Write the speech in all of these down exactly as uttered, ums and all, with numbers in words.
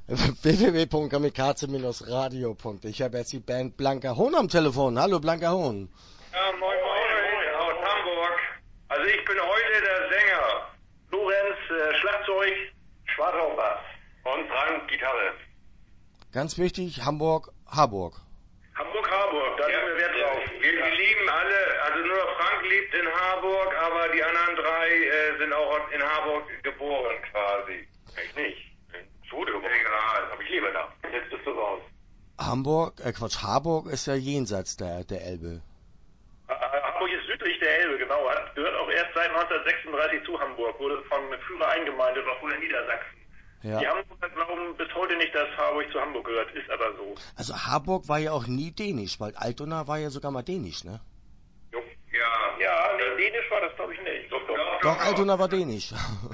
w w w punkt kamikaze Bindestrich radio punkt de. Ich habe jetzt die Band Blanka Hohn am Telefon. Hallo Blanka Hohn. Ja, moin moin aus Hamburg. Also ich bin heute der Sänger. Lorenz äh, Schlagzeug, Schwarzer Bass und Frank Gitarre. Ganz wichtig, Hamburg, Harburg. Hamburg, Harburg, da ja, sind wir Wert drauf. Wir, wir lieben alle, also nur Frank lebt in Harburg, aber die anderen drei äh, sind auch in Harburg geboren quasi. Ich nicht. Ich wurde geboren. Egal, aber ich lebe da. Jetzt bist du raus. Hamburg, äh Quatsch, Harburg ist ja jenseits der, der Elbe. Hamburg ist südlich der Elbe, genau. Hat, gehört auch erst seit neunzehnhundertsechsunddreißig zu Hamburg, wurde von Führer eingemeindet, war früher Niedersachsen. Ja. Die Hamburger glauben bis heute nicht, dass Harburg zu Hamburg gehört, ist aber so. Also Harburg war ja auch nie dänisch, weil Altona war ja sogar mal dänisch, ne? Jo. Ja, ja, nee, dänisch war das glaube ich nicht. Doch, doch, doch, doch Altona war dänisch.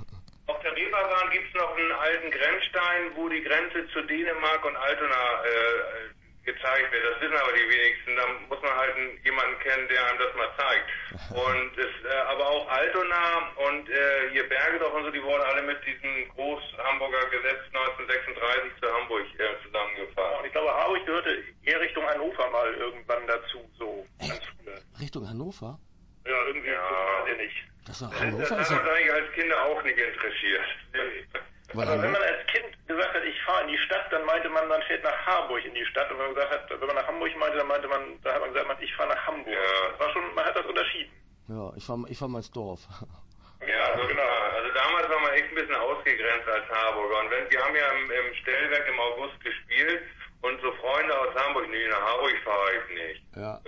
Auf der Reeperbahn gibt es noch einen alten Grenzstein, wo die Grenze zu Dänemark und Altona äh, gezeigt wird. Das wissen aber die wenigsten. Da muss man halt jemanden kennen, der einem das mal zeigt. Und es, äh, aber auch Altona und äh, hier Bergedorf und so, die wurden alle mit diesem Groß-Hamburger Gesetz neunzehnhundertsechsunddreißig zu Hamburg äh, zusammengefasst. Und ich glaube, Hamburg gehörte eher Richtung Hannover mal irgendwann dazu, so ganz früher. Richtung Hannover? Ja, irgendwie, ja. Das weiß ich nicht. Das, war Hannover das hat uns eigentlich als Kinder auch nicht interessiert. Nee. Aber wenn man als Kind gesagt hat, ich fahre in die Stadt, dann meinte man, man fährt nach Harburg in die Stadt. Und wenn man gesagt hat, wenn man nach Hamburg meinte, dann meinte man, da hat man gesagt, ich fahre nach Hamburg. Ja. Das war schon, man hat das unterschieden. Ja, ich fahr, ich fahr mal ins Dorf. Ja, also genau. Also damals war man echt ein bisschen ausgegrenzt als Harburger. Und wenn, wir haben ja im, im Stellwerk im August gespielt und so Freunde aus Hamburg, nee, nach Hamburg fahre ich nicht. Ja,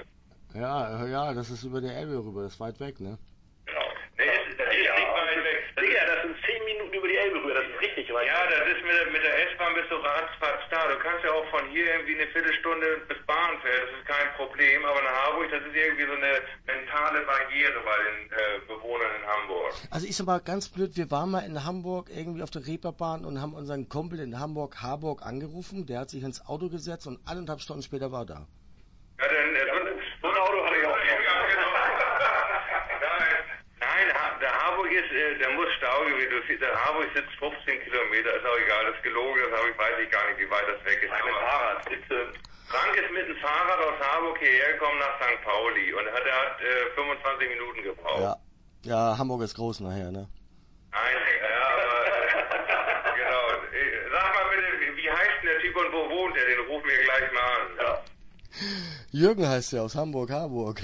ja, ja, das ist über der Elbe rüber, das ist weit weg, ne? Genau. Nee, das ist, das ist ja, nicht weit weg. Das ja, das sind zehn Minuten über die Elbe rüber, das ist richtig weit. Ja, das ist mit der, mit der S-Bahn bist du ratzfatz da. Du kannst ja auch von hier irgendwie eine Viertelstunde bis Bahnfeld, das ist kein Problem. Aber nach Harburg, das ist irgendwie so eine mentale Barriere bei den äh, Bewohnern in Hamburg. Also ich sag mal ganz blöd, wir waren mal in Hamburg irgendwie auf der Reeperbahn und haben unseren Kumpel in Hamburg, Harburg angerufen. Der hat sich ins Auto gesetzt und eineinhalb Stunden später war er da. Ja, denn äh, so ein Auto hatte ich auch. Ja, genau. Nein, der Harburg ist, äh, der muss Staugebiet. Der Harburg sitzt fünfzehn Kilometer, ist auch egal, das ist gelogen, das habe ich, weiß ich gar nicht, wie weit das weg ist. Mit Fahrrad. Frank ist mit dem Fahrrad aus Harburg hierher gekommen nach Sankt Pauli und hat, er hat äh, fünfundzwanzig Minuten gebraucht. Ja. Ja, Hamburg ist groß nachher, ne? Nein, ja, aber äh, genau. Sag mal bitte, wie heißt denn der Typ und wo wohnt er? Den rufen wir gleich mal an. Ja. Jürgen heißt der aus Hamburg, Harburg.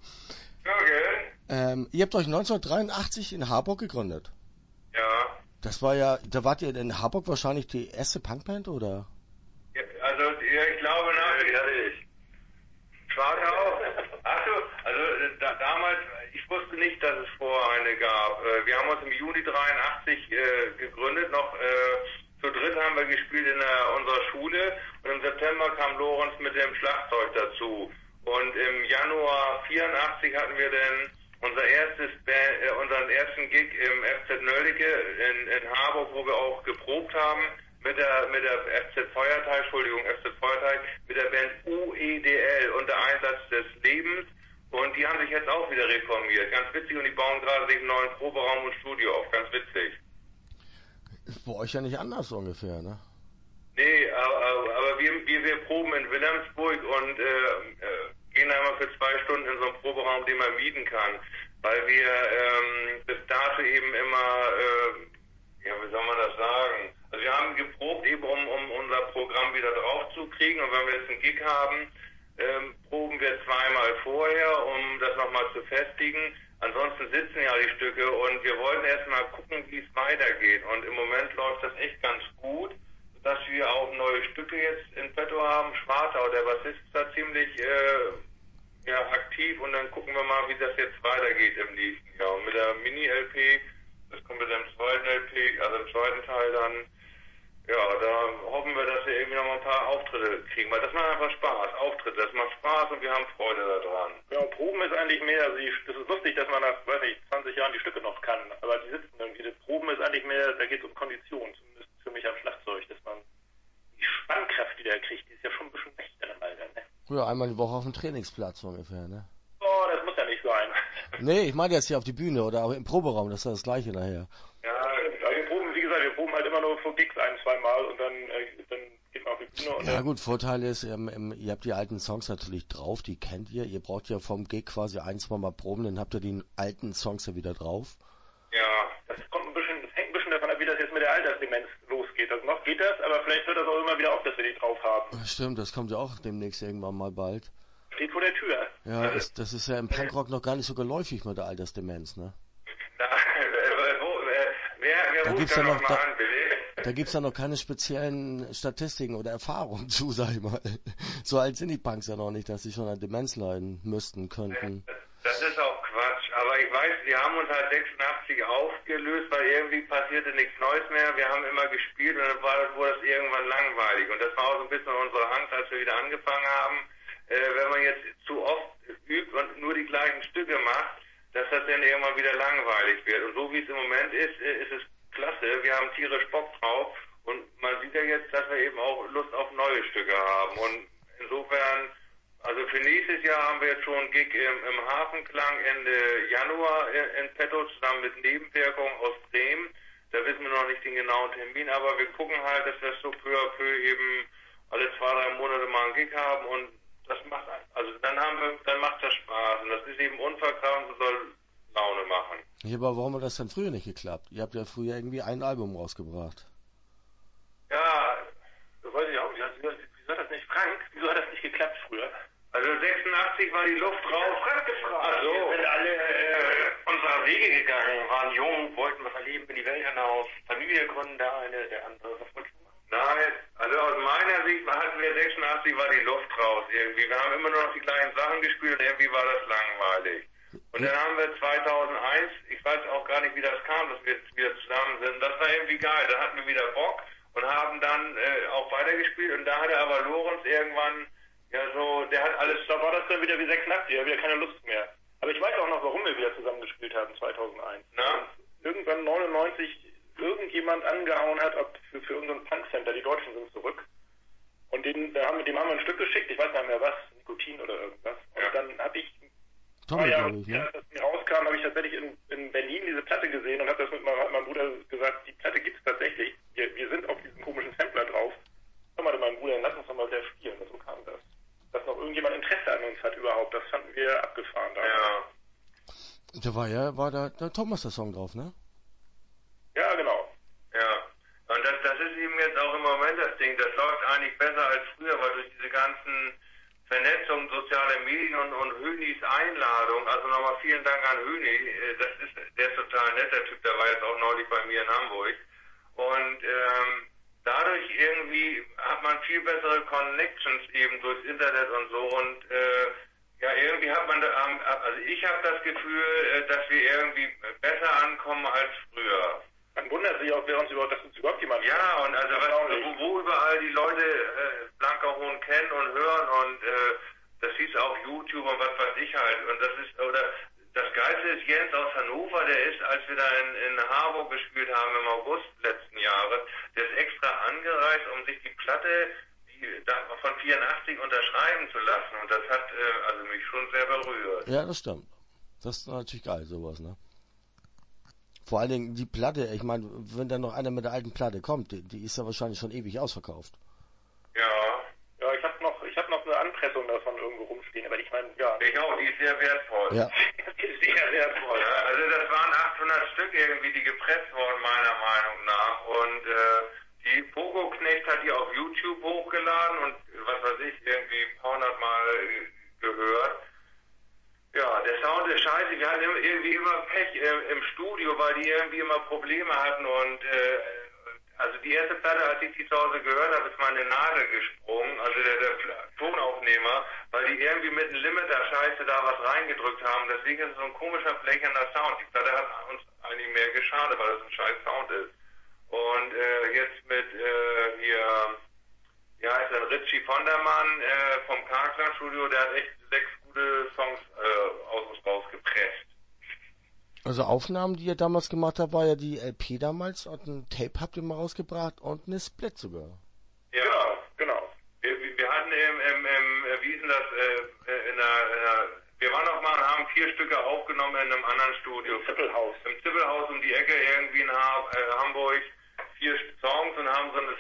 Jürgen? Ähm, ihr habt euch neunzehnhundertdreiundachtzig in Harburg gegründet. Ja. Das war ja, da wart ihr in Harburg wahrscheinlich die erste Punkband, oder? Ja, also, ja, ich glaube, na, die hatte ich. Schwarz auch? Ach so, also da, damals, ich wusste nicht, dass es vorher eine gab. Wir haben uns im Juni dreiundachtzig äh, gegründet, noch äh, zu dritt haben wir gespielt in der, unserer Schule und im September kam Lorenz mit dem Schlagzeug dazu. Und im Januar vierundachtzig hatten wir dann unser erstes Band, äh, unseren ersten Gig im F Z Nördecke in, in Harburg, wo wir auch geprobt haben mit der mit der F Z Feuerteil, Entschuldigung, F Z Feuerteil, mit der Band U E D L, unter Einsatz des Lebens. Und die haben sich jetzt auch wieder reformiert. Ganz witzig, und die bauen gerade sich einen neuen Proberaum und Studio auf. Ganz witzig. Ist bei euch ja nicht anders so ungefähr, ne? Nee, aber, aber wir, wir, wir proben in Wilhelmsburg und äh, äh, gehen einmal für zwei Stunden in so einen Proberaum, den man mieten kann. Weil wir ähm, bis dato eben immer, äh, ja, wie soll man das sagen? Also wir haben geprobt eben, um, um unser Programm wieder drauf zu kriegen. Und wenn wir jetzt einen Gig haben, ähm, proben wir zweimal vorher, um das nochmal zu festigen. Ansonsten sitzen ja die Stücke und wir wollten erstmal gucken, wie es weitergeht. Und im Moment läuft das echt ganz gut, dass wir auch neue Stücke jetzt in petto haben. Schwartau, der Bassist, ist da ziemlich äh, ja, aktiv, und dann gucken wir mal, wie das jetzt weitergeht im nächsten Jahr. Und mit der Mini-L P, das kommt mit dem zweiten L P, also im zweiten Teil dann, ja, da hoffen wir, dass wir irgendwie noch mal ein paar Auftritte kriegen, weil das macht einfach Spaß. Auftritte, das macht Spaß und wir haben Freude daran. Ja, Proben ist eigentlich mehr, also das ist lustig, dass man nach, weiß nicht, zwanzig Jahren die Stücke noch kann, aber die sitzen irgendwie, das Proben ist eigentlich mehr, da geht es um Kondition, zumindest für mich am Schlagzeug, dass man die Spannkraft, die der kriegt, die ist ja schon ein bisschen schlechter im Alter, ne? Ja, einmal die Woche auf dem Trainingsplatz ungefähr, ne? Oh, das muss ja nicht sein. Nee, ich meine jetzt hier auf die Bühne oder auch im Proberaum, das ist ja das Gleiche nachher. Ja, wir proben, wie gesagt, wir proben halt immer nur für Gigs ein, zwei Mal und dann äh, dann geht man auf die Bühne und... Ja gut, Vorteil ist, ähm, ähm, ihr habt die alten Songs natürlich drauf, die kennt ihr. Ihr braucht ja vom Gig quasi ein, zwei Mal proben, dann habt ihr die alten Songs ja wieder drauf. Ja. Das kommt ein bisschen, das hängt ein bisschen davon ab, wie das jetzt mit der Altersdemenz losgeht. Also noch geht das, aber vielleicht hört das auch immer wieder auf, dass wir die drauf haben. Stimmt, das kommt ja auch demnächst irgendwann mal bald. Steht vor der Tür. Ja, ist, das ist ja im Punkrock noch gar nicht so geläufig mit der Altersdemenz, ne? Na, äh, wo, äh, wer, wer Da ruft gibt's da ja noch noch, mal da, an, bitte? da gibt's ja noch keine speziellen Statistiken oder Erfahrungen zu, sag ich mal. So alt sind die Punks ja noch nicht, dass sie schon an Demenz leiden müssten, könnten. Das ist auch Quatsch, aber ich weiß, wir haben uns halt sechsundachtzig aufgelöst, weil irgendwie passierte nichts Neues mehr. Wir haben immer gespielt und dann war das, wurde das irgendwann langweilig. Und das war auch so ein bisschen unsere Angst, als wir wieder angefangen haben. Äh, wenn man jetzt zu oft übt und nur die gleichen Stücke macht, dass das dann irgendwann wieder langweilig wird. Und so wie es im Moment ist, äh, ist es klasse. Wir haben tierisch Bock drauf und man sieht ja jetzt, dass wir eben auch Lust auf neue Stücke haben. Und insofern, also für nächstes Jahr haben wir jetzt schon einen Gig im, im Hafenklang Ende Januar in, in petto, zusammen mit Nebenwirkungen aus Bremen. Da wissen wir noch nicht den genauen Termin, aber wir gucken halt, dass wir so peu à peu eben alle zwei, drei Monate mal einen Gig haben und das macht, also dann haben wir, dann macht das Spaß und das ist eben unverkrampft und soll Laune machen. Ja, aber warum hat das dann früher nicht geklappt? Ihr habt ja früher irgendwie ein Album rausgebracht. Ja, das weiß ich auch nicht. Wieso, wieso hat das nicht, Frank, wieso hat das nicht geklappt früher? Also sechsundachtzig war die Luft raus. Frank gefragt. Ach so. Wir sind alle äh, unserer Wege gegangen, waren jung, wollten was erleben, in die Welt hinaus, Familie gründen, der eine, der andere. Was wolltest du machen? Nein, also aus meiner Sicht hatten wir sechsundachtzig war die Luft raus irgendwie. Wir haben immer nur noch die gleichen Sachen gespielt und irgendwie war das langweilig. Und dann haben wir zweitausendeins, ich weiß auch gar nicht, wie das kam, dass wir jetzt wieder zusammen sind. Das war irgendwie geil. Da hatten wir wieder Bock und haben dann äh, auch weitergespielt. Und da hatte aber Lorenz irgendwann, ja so, der hat alles, Da war das dann wieder wie sechsundachtzig, ja, wieder keine Lust mehr. Aber ich weiß auch noch, warum wir wieder zusammen gespielt haben, zweitausendeins. na, Irgendwann neunundneunzig irgendjemand angehauen hat, ob für, für unseren Punkcenter, die Deutschen sind zurück. Und den, da haben, dem haben wir ein Stück geschickt, ich weiß nicht mehr was, Nikotin oder irgendwas. Und Ja. dann habe ich, Tommy, ja, glaube ich, ne? als das mir rauskam, habe ich tatsächlich in, in Berlin diese Platte gesehen und habe das mit meinem, meinem Bruder gesagt, die Platte gibt es tatsächlich. Wir, wir sind auf diesem komischen Sampler drauf. Komm mal, mein Bruder, lass uns doch mal wieder spielen. Und so kam das. Dass noch irgendjemand Interesse an uns hat überhaupt, das fanden wir abgefahren damals. ja, Da war ja, war da der Thomas der Song drauf, ne? Ja, genau. ja. Und das, das ist eben jetzt auch im Moment das Ding. Das läuft eigentlich besser als früher, weil durch diese ganzen Vernetzung, soziale Medien und, und Hönis Einladung, also nochmal vielen Dank an Höni, das ist, der ist total nett, der Typ, der war jetzt auch neulich bei mir in Hamburg. Und ähm, dadurch irgendwie hat man viel bessere Connections eben durchs Internet und so und äh, ja, irgendwie hat man, da, also ich habe das Gefühl, dass wir irgendwie besser ankommen als früher. Man wundert sich auch, wer uns überhaupt, dass uns überhaupt jemand... Ja, und also was, wo, wo überall die Leute äh, Blankerhohn kennen und hören und äh, das hieß auch YouTube und was weiß ich halt. Und das ist, oder das Geilste ist Jens aus Hannover, der ist, als wir da in, in Harburg gespielt haben im August letzten Jahres, der ist extra angereist, um sich die Platte die, da, von vierundachtzig unterschreiben zu lassen. Und das hat äh, also mich schon sehr berührt. Ja, das stimmt. Das ist natürlich geil, sowas, ne? Vor allen Dingen die Platte, ich meine, wenn dann noch einer mit der alten Platte kommt, die, die ist ja wahrscheinlich schon ewig ausverkauft. Ja. Ja, ich habe noch, ich hab noch eine Anpressung davon irgendwo rumstehen, aber ich meine, ja... Ich auch, die ist sehr wertvoll. Ja. Die ist sehr wertvoll. Ja, also das waren achthundert Stück irgendwie, die gepresst wurden, meiner Meinung nach. Und äh, die Pogo-Knecht hat die auf YouTube hochgeladen und was weiß ich, irgendwie ein paar hundert Mal gehört. Ja, der Sound ist scheiße. Wir hatten irgendwie immer Pech äh, im Studio, weil die irgendwie immer Probleme hatten und äh, also die erste Platte, als ich die zu Hause gehört habe, ist meine Nadel gesprungen, also der, der Tonaufnehmer, weil die irgendwie mit einem Limiter Scheiße da was reingedrückt haben. Deswegen ist es so ein komischer, blechender Sound. Die Platte hat uns eigentlich mehr geschadet, weil das ein scheiß Sound ist. Und äh, jetzt mit äh, hier, ja, ist ein Richie Vondermann äh, vom Karkland Studio, der hat echt sechs gute Songs äh, aus uns rausgepresst. Also Aufnahmen, die ihr damals gemacht habt, war ja die L P damals und ein Tape habt ihr mal rausgebracht und eine Split sogar. Ja, Genau, genau. Wir, wir hatten im, im, im wie hieß denn das, äh, in der, in der, wir waren noch mal und haben vier Stücke aufgenommen in einem anderen Studio. Im Zippelhaus. Im Zippelhaus um die Ecke irgendwie in ha äh, Hamburg. Vier Songs und haben so eine Split-C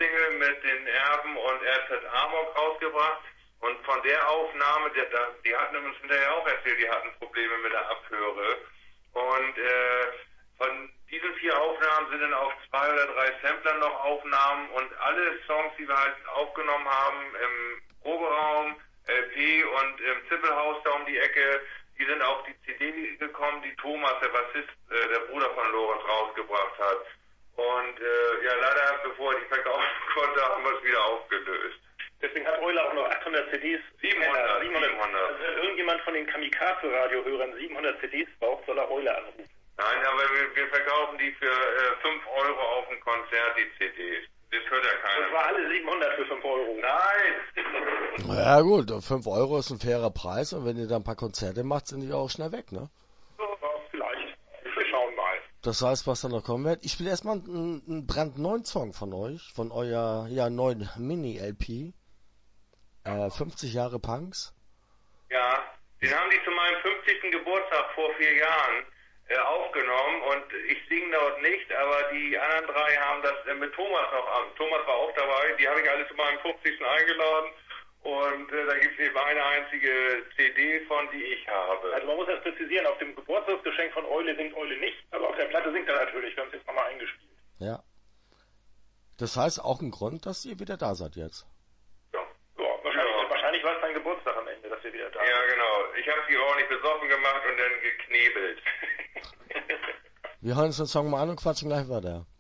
Single mit den Erben und R Z Amok rausgebracht. Und von der Aufnahme, die, die hatten uns hinterher auch erzählt, die hatten Probleme mit der Abhöre. Und äh, von diesen vier Aufnahmen sind dann auf zwei oder drei Samplern noch Aufnahmen. Und alle Songs, die wir halt aufgenommen haben im Proberaum, L P und im Zippelhaus da um die Ecke, die sind auf die C D gekommen, die Thomas, der Bassist, äh, der Bruder von Lorenz, rausgebracht hat. Und äh, ja, leider, bevor er die verkaufen konnte, haben wir es wieder aufgelöst. Deswegen hat Euler auch noch achthundert C Ds. siebenhundert, siebenhundert. siebenhundert. Also wenn irgendjemand von den Kamikaze-Radiohörern siebenhundert C Ds braucht, soll er Euler anrufen. Nein, aber wir, wir verkaufen die für äh, fünf Euro auf dem Konzert, die C Ds. Das hört ja keiner. Das war alle siebenhundert für fünf Euro. Nein! Ja gut, fünf Euro ist ein fairer Preis und wenn ihr da ein paar Konzerte macht, sind die auch schnell weg, ne? So, vielleicht. Wir schauen mal. Das heißt, was da noch kommen wird. Ich spiele erstmal einen, einen brandneuen Song von euch, von eurer ja, neuen Mini-L P. Äh, fünfzig Jahre Punks. Ja, den haben die zu meinem fünfzigsten Geburtstag vor vier Jahren äh, aufgenommen und ich singe dort nicht, aber die anderen drei haben das äh, mit Thomas noch an. Thomas war auch dabei, die habe ich alle zu meinem fünfzigsten eingeladen und äh, da gibt es eben eine einzige C D von, die ich habe. Also man muss das präzisieren, auf dem Geburtstagsgeschenk von Eule singt Eule nicht, aber auf der Platte singt er natürlich, wir haben es jetzt nochmal eingespielt. Ja. Das heißt auch ein Grund, dass ihr wieder da seid jetzt. Wahrscheinlich, ja. wahrscheinlich war es dein Geburtstag am Ende, dass wir wieder da sind. Ja, genau. Ich habe sie ordentlich besoffen gemacht und dann geknebelt. Wir hören uns den Song mal an und quatschen gleich weiter.